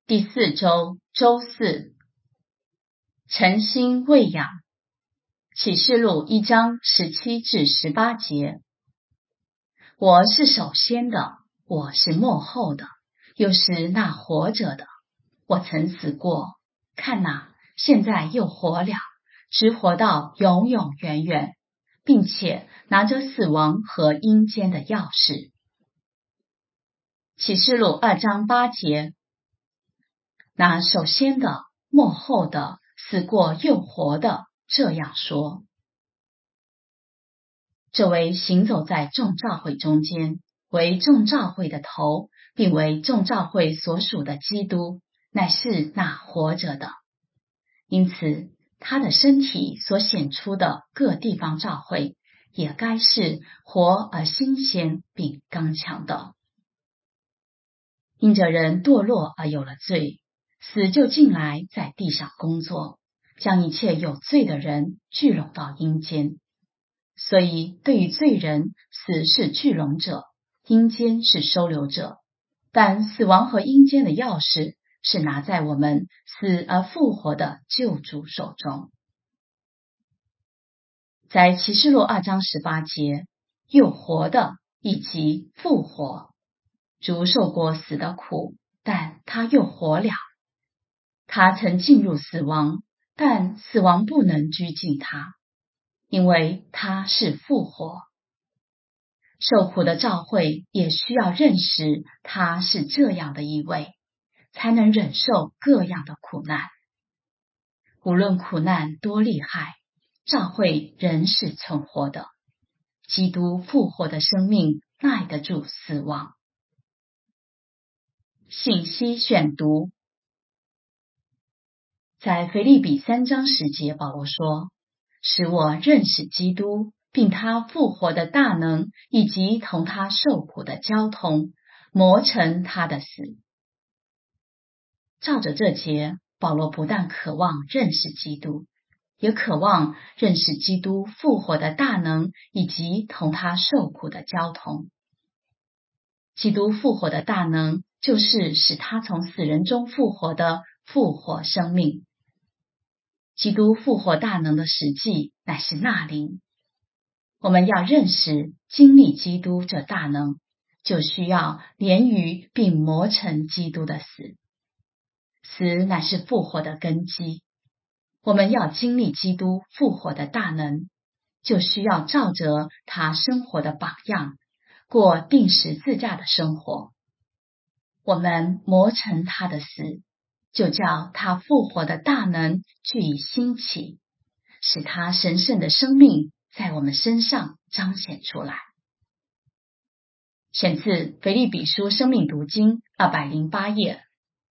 第4周周四，诚心喂养。启示录1章17至18节。我是首先的，我是末后的，又是那活着的。我曾死过，看哪，现在又活了，直活到永永远远，并且拿着死亡和阴间的钥匙。启示录2章8节。那首先的、末后的、死过又活的，这样说。这位行走在众召会中间，为众召会的头，并为众召会所属的基督，乃是那活着的。因此，他的身体所显出的各地方召会，也该是活而新鲜并刚强的。因着人堕落而有了罪，死就进来在地上工作，将一切有罪的人聚拢到阴间。所以对于罪人，死是聚拢者，阴间是收留者，但死亡和阴间的钥匙是拿在我们死而复活的救主手中。在启示录2章18节，又活的以及复活。主受过死的苦，但他又活了。他曾进入死亡，但死亡不能拘禁他，因为他是复活。受苦的召会也需要认识他是这样的一位，才能忍受各样的苦难。无论苦难多厉害，召会仍是存活的。基督复活的生命耐得住死亡。信息选读。在腓立比3章10节，保罗说，使我认识基督，并他复活的大能，以及同他受苦的交通，磨成他的死。照着这节，保罗不但渴望认识基督，也渴望认识基督复活的大能，以及同他受苦的交通。基督复活的大能，就是使他从死人中复活的复活生命。基督复活大能的实际乃是那灵。我们要认识、经历基督这大能，就需要连于并磨成基督的死。死乃是复活的根基。我们要经历基督复活的大能，就需要照着他生活的榜样，过定十字架的生活。我们磨成他的死，就叫他复活的大能具以兴起，使他神圣的生命在我们身上彰显出来。选自腓立比书生命读经208页。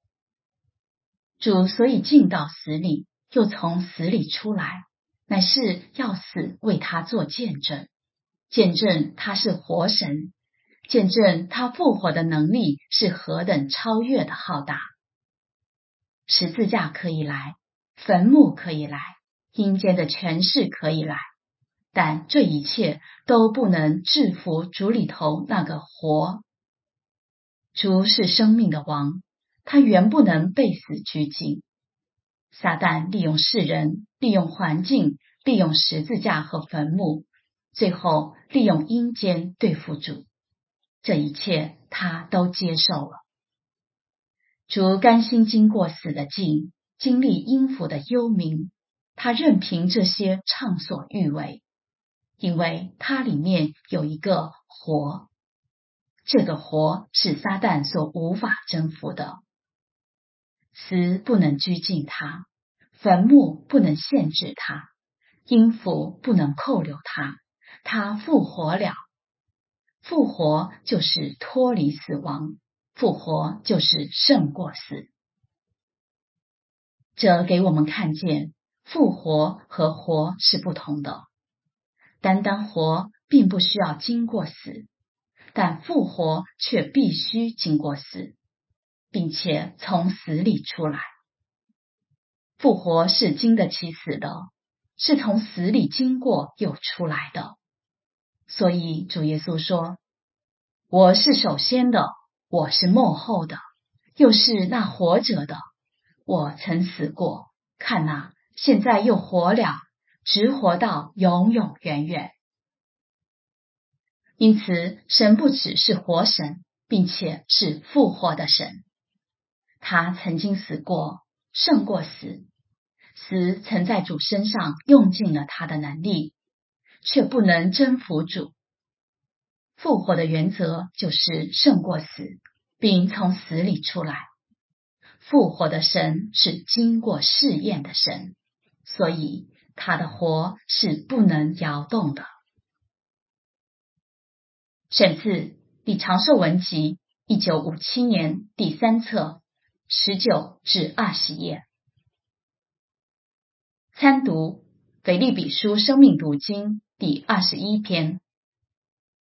主所以进到死里，又从死里出来，乃是要死为他做见证，见证他是活神，见证他复活的能力是何等超越的浩大。十字架可以来，坟墓可以来，阴间的权势可以来，但这一切都不能制服主里头那个活。主是生命的王，他原不能被死拘禁。撒旦利用世人，利用环境，利用十字架和坟墓，最后利用阴间对付主。这一切他都接受了。主甘心经过死的境，经历阴府的幽冥，他任凭这些畅所欲为，因为他里面有一个活。这个活是撒旦所无法征服的。死不能拘禁他，坟墓不能限制他，阴府不能扣留他，他复活了。复活就是脱离死亡，复活就是胜过死。这给我们看见，复活和活是不同的。单单活并不需要经过死，但复活却必须经过死，并且从死里出来。复活是经得起死的，是从死里经过又出来的。所以主耶稣说，我是首先的，我是末后的， 又是那活着的。我曾死过，看哪，现在又活了，直活到永永远远。因此，神不只是活神，并且是复活的神。他曾经死过，胜过死。死曾在主身上用尽了他的能力，却不能征服主。复活的原则就是胜过死，并从死里出来。复活的神是经过试验的神，所以他的活是不能摇动的。选自李长寿文集1957年第3册19至20页。参读腓立比书生命读经第21篇。